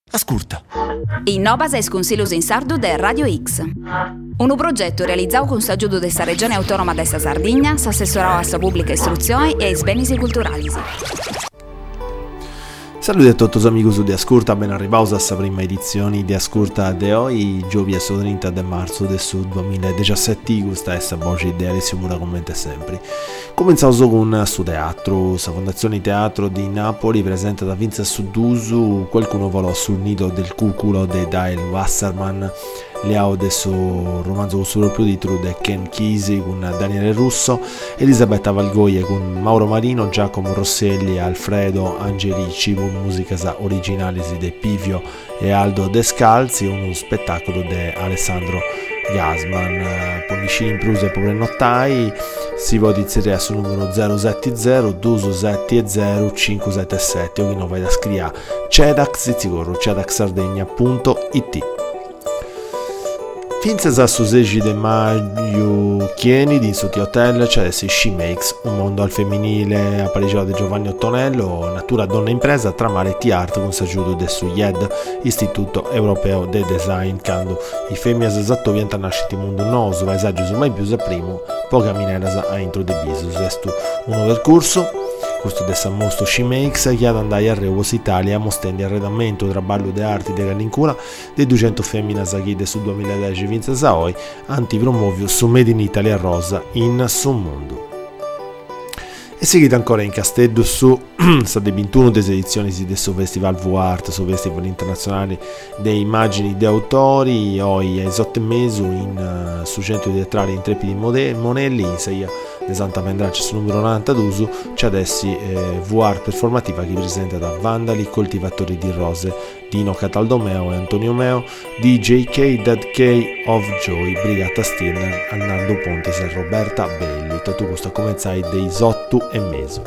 Ascolta. Innovas es Consiglios in Sardu de Radio X. Un progetto realizzato con s'aggiudo della Regione Autonoma de sa Sardegna, s'assessorò a sa pubblica istruzione e ai beni culturali. Saluti a tutti gli amici di Ascolta, ben arrivati alla prima edizione di Ascolta di oggi, giovedì 30 marzo del 2017, questa è la voce di Alessio Mura commenta sempre. Cominciamo con su teatro, la Fondazione Teatro di Napoli presenta da Vince Suddusu, qualcuno volò sul nido del cuculo di Dale Wasserman, Leao del suo romanzo con solo più di Trude Ken Chisi con Daniele Russo, Elisabetta Valgoie con Mauro Marino, Giacomo Rosselli, Alfredo Angelici con musica originali di Pivio e Aldo Descalzi, uno spettacolo di Alessandro Gasman. Ponnicini in Pruse e Povrenottai, si vota in sul numero 070 270 577 o chi non vai da scrivere cedax cedaxsardegna.it. Finza su 16 di maggio Chieni di Suti Hotel c'è She Makes, un mondo al femminile a Parigi di Giovanni Ottonello, natura donna impresa tramare T-Art con s'aggiudo del SUIED, Istituto Europeo de Design, quando i femmine esatto vientano nasciti in mondo nuovo, su paesaggio su mai più se primo, poca mineras a intro de business, questo un percorso. Questo del Sammosto She Makes che ad andare a Reus Italia mostrando arredamento traballo de arti de Gallincula dei 200 femmine sagide su 2010 Vince Saoi antipromovio su Made in Italy a Rosa in su mondo. E seguite ancora in Castello su state 21 delle edizioni del suo Festival V-Art, su Festival internazionale dei immagini di autori, oggi ai 8 mesi in su centro teatrale Intrepidi Monelli, in Saia di Santa Pendraccia sul numero 92, c'è adesso V-Art performativa che presenta da Vandali, Coltivatori di Rose, Dino Cataldomeo e Antonio Meo, DJK, Dead K of Joy, Brigata Stirner, Arnaldo Pontes e Roberta Belli. Tutto questo come sai dei 8 e mezzo.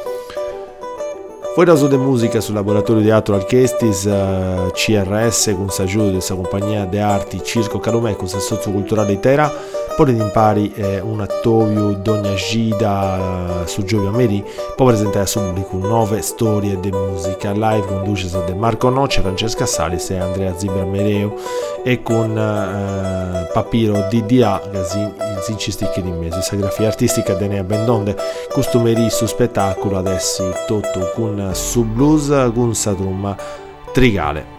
Fuori da musica sul laboratorio teatro Alchestis CRS con s'aggiudo della compagnia de arti Circo Calomè con il socioculturale Tera, poi in pari un attovio d'ogni gida su Giovia Meri, poi presentare al pubblico 9 storie di musica live conduce da Marco Noccia, Francesca Salis e Andrea Zibra Mereo e con Papiro DDA Zincisticche di mezzo, grafia artistica di Nea Bendonde, costumeri su spettacolo adesso tutto con su blues con Satrumma Trigale.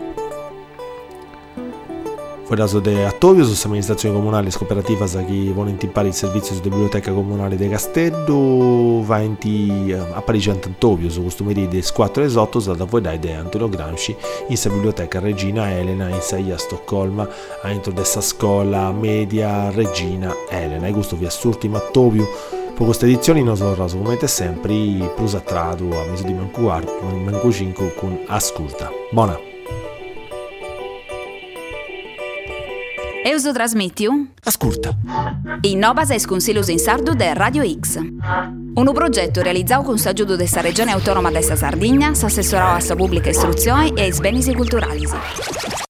Fuori da de Attovio, su amministrazione comunale cooperativa sa chi vuole intimpare il servizio su biblioteca comunale de Castello, va a Parigi Antovio, su costumeri de 4 e 8, da voi dai de Antonio Gramsci, in sa biblioteca Regina Elena, in sa a Stoccolma, a entro dessa scuola media Regina Elena, e questo vi assurti Mattovio. Per queste edizioni non sono raso come sempre, plus attrado a mezzo di manco 5 con Ascolta. Buona! Euso trasmitiu? Ascolta. Innovas es Consiglios in Sardu de Radio X. Un progetto realizzato con s'aggiudo della Regione Autonoma de sa Sardegna, s'assessorò a sa pubblica istruzione e ai beni culturali.